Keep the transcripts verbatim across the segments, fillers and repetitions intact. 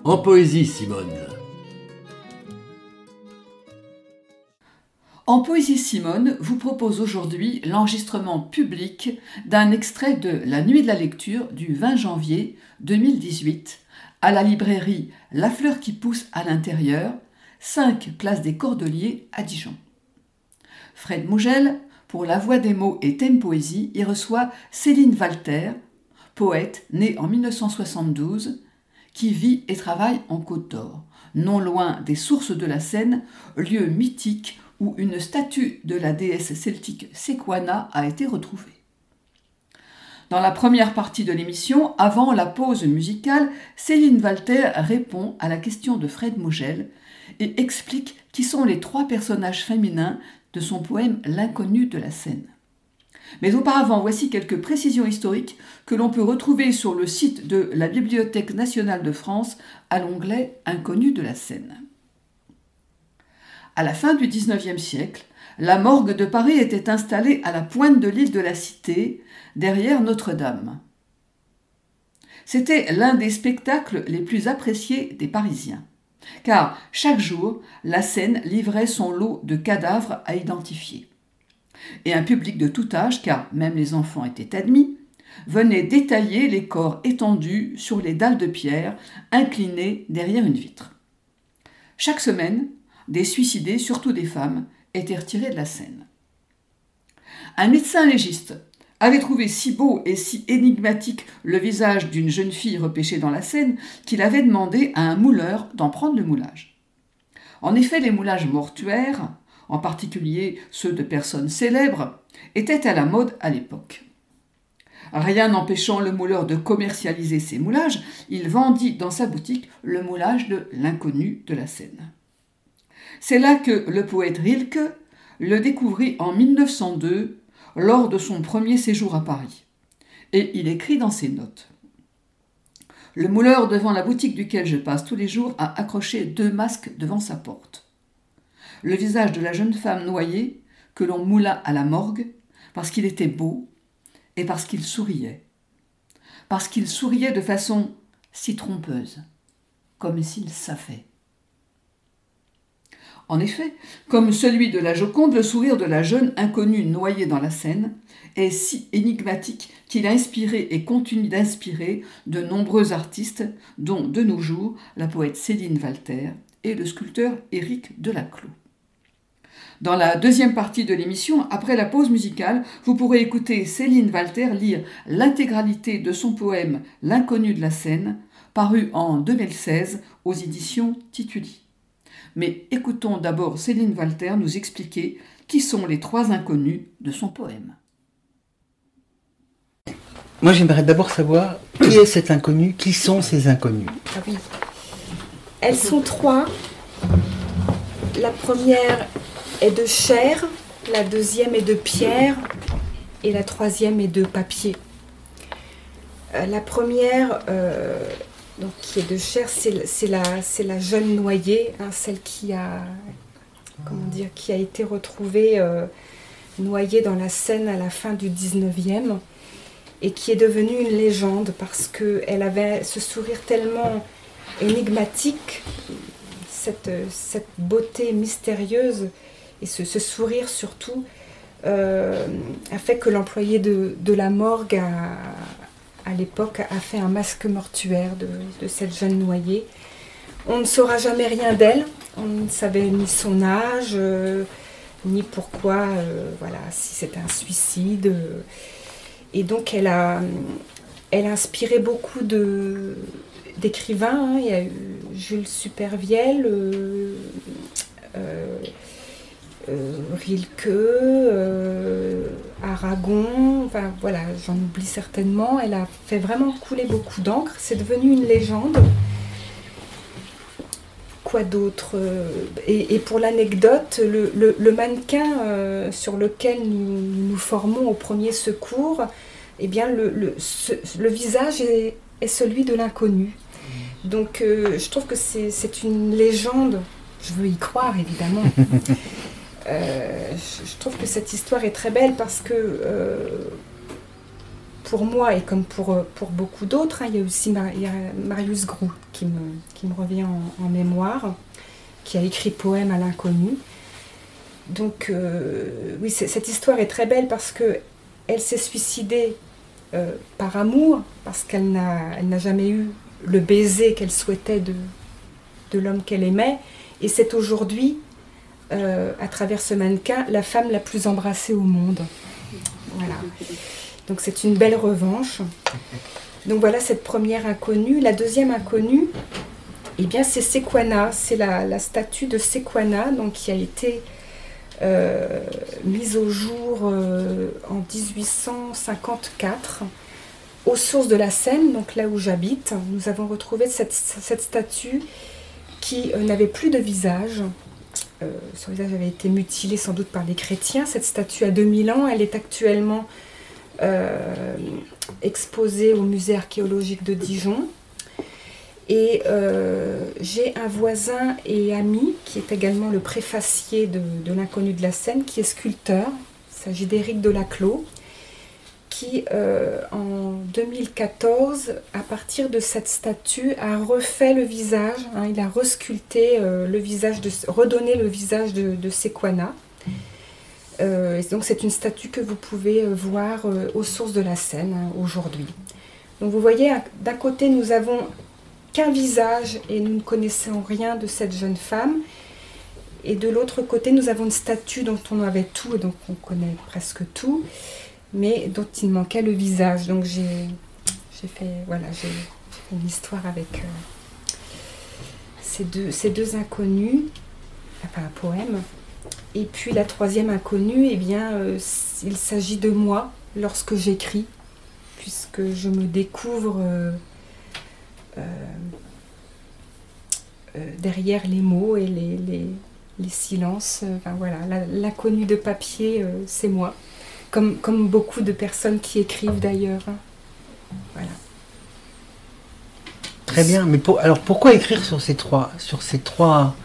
En poésie, Simone. En poésie, Simone vous propose aujourd'hui l'enregistrement public d'un extrait de La Nuit de la lecture du vingt janvier deux mille dix-huit à la librairie La Fleur qui pousse à l'intérieur, cinq place des Cordeliers à Dijon. Fred Mougel, pour La Voix des mots et Thème Poésie, y reçoit Céline Walter, poète née en mille neuf cent soixante-douze, qui vit et travaille en Côte d'Or, non loin des sources de la Seine, lieu mythique où une statue de la déesse celtique Sequana a été retrouvée. Dans la première partie de l'émission, avant la pause musicale, Céline Walter répond à la question de Fred Mougel et explique qui sont les trois personnages féminins de son poème L'inconnu de la Seine. Mais auparavant, voici quelques précisions historiques que l'on peut retrouver sur le site de la Bibliothèque nationale de France à l'onglet Inconnu de la Seine. À la fin du dix-neuvième siècle, la morgue de Paris était installée à la pointe de l'île de la Cité, derrière Notre-Dame. C'était l'un des spectacles les plus appréciés des Parisiens, car chaque jour, la Seine livrait son lot de cadavres à identifier. Et un public de tout âge, car même les enfants étaient admis, venait détailler les corps étendus sur les dalles de pierre, inclinés derrière une vitre. Chaque semaine, des suicidés, surtout des femmes, étaient retirés de la Seine. Un médecin légiste avait trouvé si beau et si énigmatique le visage d'une jeune fille repêchée dans la Seine qu'il avait demandé à un mouleur d'en prendre le moulage. En effet, les moulages mortuaires, en particulier ceux de personnes célèbres, étaient à la mode à l'époque. Rien n'empêchant le mouleur de commercialiser ses moulages, il vendit dans sa boutique le moulage de l'inconnu de la Seine. C'est là que le poète Rilke le découvrit en mille neuf cent deux, lors de son premier séjour à Paris. Et il écrit dans ses notes : « Le mouleur devant la boutique duquel je passe tous les jours a accroché deux masques devant sa porte. Le visage de la jeune femme noyée que l'on moula à la morgue parce qu'il était beau et parce qu'il souriait. Parce qu'il souriait de façon si trompeuse, comme s'il savait. » En effet, comme celui de la Joconde, le sourire de la jeune inconnue noyée dans la Seine est si énigmatique qu'il a inspiré et continue d'inspirer de nombreux artistes, dont de nos jours la poète Céline Walter et le sculpteur Éric Delaclos. Dans la deuxième partie de l'émission, après la pause musicale, vous pourrez écouter Céline Walter lire l'intégralité de son poème L'inconnu de la Seine, paru en deux mille seize aux éditions Tituli. Mais écoutons d'abord Céline Walter nous expliquer qui sont les trois inconnus de son poème. Moi, j'aimerais d'abord savoir qui est cet inconnu, qui sont ces inconnus. Ah oui. Elles sont trois. La première est de chair, la deuxième est de pierre et la troisième est de papier. Euh, la première... Euh, Donc, qui est de chair, c'est, c'est, la, c'est la jeune noyée, hein, celle qui a, comment dire, qui a été retrouvée euh, noyée dans la Seine à la fin du dix-neuvième et qui est devenue une légende parce qu'elle avait ce sourire tellement énigmatique, cette, cette beauté mystérieuse et ce, ce sourire surtout euh, a fait que l'employé de, de la morgue a... à l'époque, a fait un masque mortuaire de, de cette jeune noyée. On ne saura jamais rien d'elle, on ne savait ni son âge, euh, ni pourquoi, euh, voilà, si c'était un suicide. Euh, et donc, elle a, elle a inspiré beaucoup de, d'écrivains. Hein. Il y a eu Jules Supervielle, euh, euh, Euh, Rilke, euh, Aragon, enfin voilà, j'en oublie certainement. Elle a fait vraiment couler beaucoup d'encre, c'est devenu une légende. Quoi d'autre ? et, et pour l'anecdote, le, le, le mannequin euh, sur lequel nous nous formons au premier secours, eh bien le, le, ce, le visage est, est celui de l'inconnu. Donc euh, je trouve que c'est, c'est une légende, je veux y croire évidemment. Euh, je trouve que cette histoire est très belle parce que euh, pour pour moi et comme pour, pour beaucoup d'autres, hein, il y a aussi Mar- il y a Marius Groux qui me, qui me revient en, en mémoire, qui a écrit Poème à l'inconnu. Donc euh, oui, c'est, cette histoire est très belle parce qu'elle s'est suicidée euh, par amour, parce qu'elle n'a, elle n'a jamais eu le baiser qu'elle souhaitait de, de l'homme qu'elle aimait. Et c'est aujourd'hui, euh, à travers ce mannequin, la femme la plus embrassée au monde. Voilà. Donc c'est une belle revanche. Donc voilà cette première inconnue. La deuxième inconnue, eh bien c'est Sequana. C'est la, la statue de Sequana, donc qui a été euh, mise au jour euh, en dix-huit cent cinquante-quatre aux sources de la Seine, donc là où j'habite. Nous avons retrouvé cette, cette statue qui euh, n'avait plus de visage. Euh, son visage avait été mutilé sans doute par les chrétiens. Cette statue a deux mille ans. Elle est actuellement euh, exposée au musée archéologique de Dijon. Et euh, j'ai un voisin et ami qui est également le préfacier de, de l'Inconnu de la Seine, qui est sculpteur. Il s'agit d'Éric Delaclos, qui euh, en deux mille quatorze, à partir de cette statue, a refait le visage, hein, il a resculpté euh, le visage, de, redonné le visage de, de Sequana. Euh, et donc c'est une statue que vous pouvez euh, voir euh, aux sources de la Seine hein, aujourd'hui. Donc vous voyez, d'un côté nous avons qu'un visage et nous ne connaissons rien de cette jeune femme. Et de l'autre côté nous avons une statue dont on avait tout et donc on connaît presque tout, mais dont il manquait le visage. Donc j'ai, j'ai fait, voilà, j'ai, j'ai fait une histoire avec euh, ces, deux, ces deux inconnus, enfin un poème. Et puis la troisième inconnue, eh bien, euh, il s'agit de moi lorsque j'écris, puisque je me découvre euh, euh, euh, derrière les mots et les, les, les silences. Enfin voilà, la, l'inconnu de papier, euh, c'est moi. Comme, comme beaucoup de personnes qui écrivent d'ailleurs. Voilà. Très bien, mais pour, alors pourquoi écrire sur ces trois, sur ces trois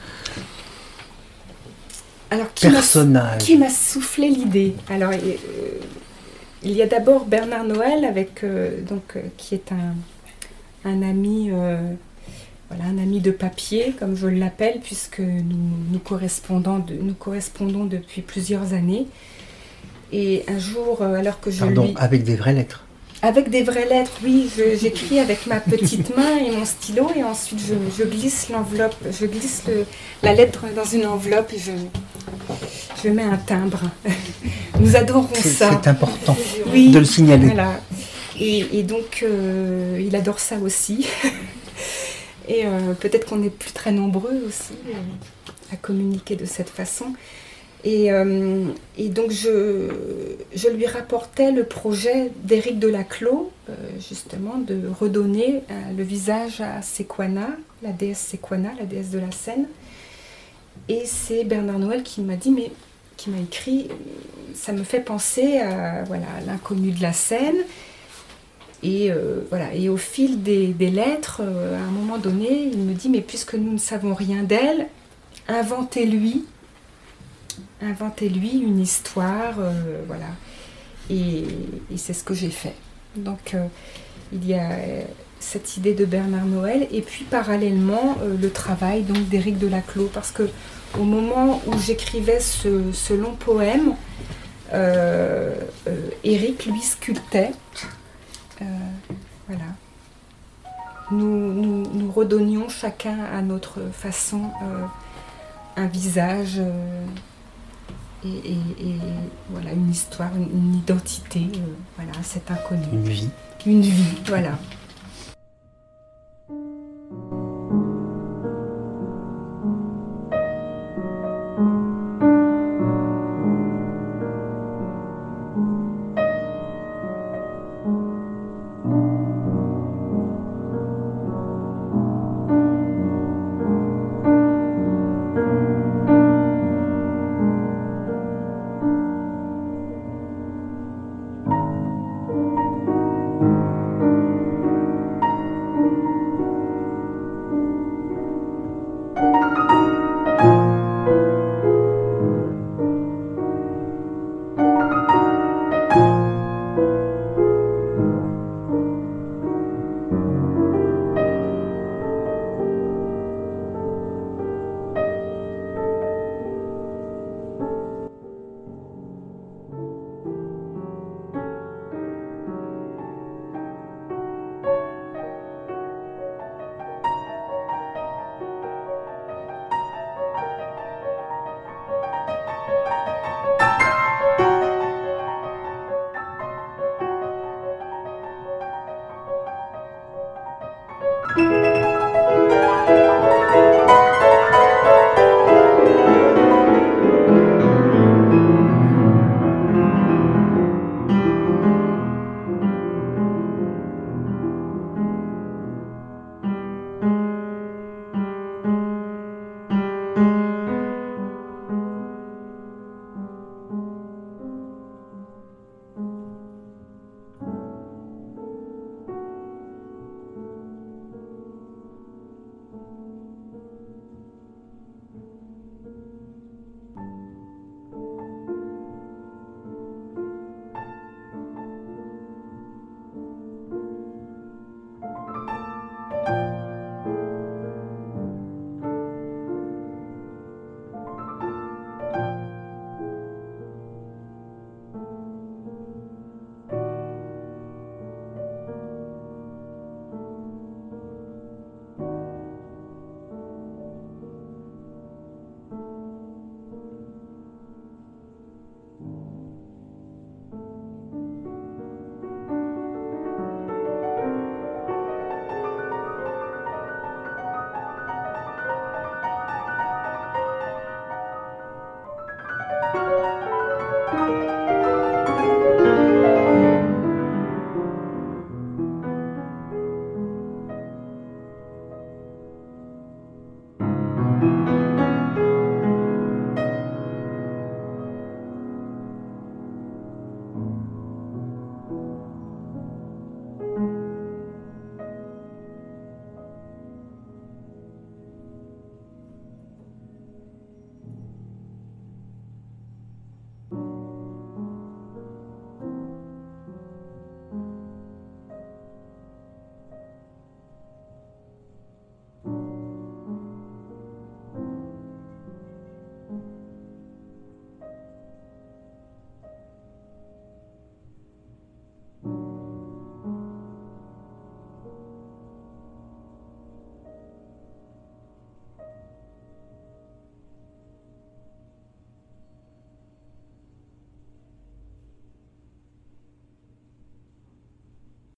alors, qui personnages m'a, qui m'a soufflé l'idée? Alors, euh, il y a d'abord Bernard Noël, avec, euh, donc, euh, qui est un, un ami, euh, voilà, un ami de papier, comme je l'appelle, puisque nous, nous, correspondons, de, nous correspondons depuis plusieurs années. Et un jour, alors que je Pardon, lui... avec des vraies lettres. Avec des vraies lettres, oui. Je, j'écris avec ma petite main et mon stylo, et ensuite je, je glisse l'enveloppe, je glisse le, la lettre dans une enveloppe et je, je mets un timbre. Nous adorons c'est, ça. C'est important oui, de le signaler. Voilà. Et, et donc, euh, il adore ça aussi. Et euh, peut-être qu'on n'est plus très nombreux aussi euh, à communiquer de cette façon. Et, euh, et donc je, je lui rapportais le projet d'Éric Delaclos, euh, justement, de redonner euh, le visage à Sequana, la déesse Sequana, la déesse de la Seine. Et c'est Bernard Noël qui m'a dit, mais qui m'a écrit, ça me fait penser à, voilà, à l'inconnu de la Seine. Et, euh, voilà, et au fil des, des lettres, euh, à un moment donné, il me dit, mais puisque nous ne savons rien d'elle, inventez-lui. Inventez-lui une histoire, euh, voilà. Et, et c'est ce que j'ai fait. Donc, euh, il y a cette idée de Bernard Noël, et puis parallèlement, euh, le travail donc, d'Éric Delaclos, parce que au moment où j'écrivais ce, ce long poème, euh, euh, Éric, lui, sculptait. Euh, voilà. Nous, nous, nous redonnions chacun à notre façon euh, un visage... Euh, Et, et, et voilà, une histoire, une, une identité, euh, voilà, cet inconnu. Une vie. Une vie, voilà. Thank you.